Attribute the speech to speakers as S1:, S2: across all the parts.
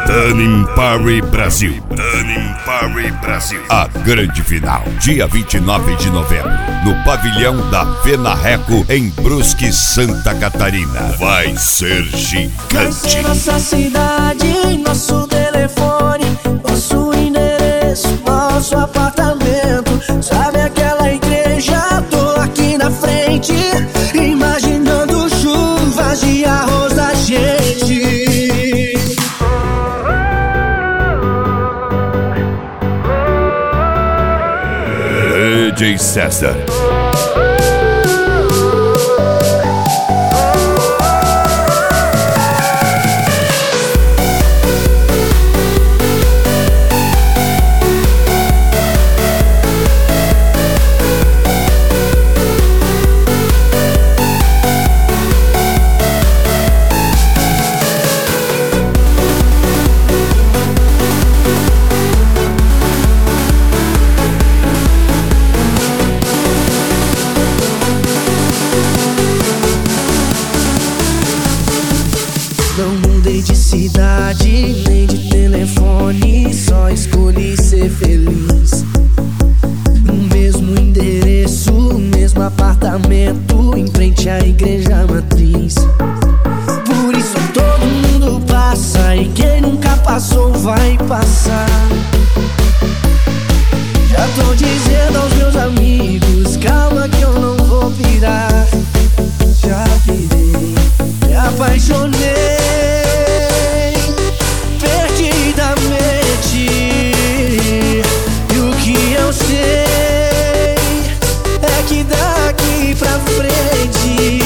S1: Party Brasil. Party Brasil. A grande final, dia 29 de novembro, no pavilhão da Fenarreco, em Brusque, Santa Catarina. Vai ser gigante.
S2: Vai ser nossa cidade, nosso telefone, nosso endereço, nosso apartamento. Sabe aquela igreja? Tô aqui na frente, imaginando chuvas de arroz da gente.
S1: DJ César.
S2: Não mudei de cidade, nem de telefone, só escolhi ser feliz. No mesmo endereço, mesmo apartamento, em frente à igreja matriz. Por isso todo mundo passa, e quem nunca passou vai passar. Já tô dizendo aos meus amigos, calma que eu não vou pirar. Já virei, me apaixonei perdidamente, e o que eu sei é que daqui pra frente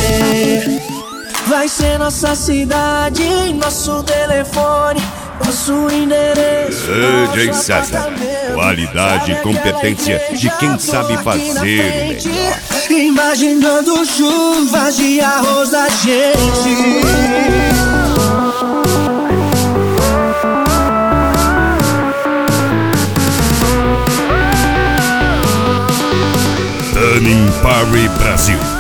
S2: vai ser nossa cidade, nosso telefone, nosso endereço.
S1: DJ César, qualidade e competência de quem sabe fazer o melhor.
S2: Imaginando chuvas de arroz da gente.
S1: Party Brasil.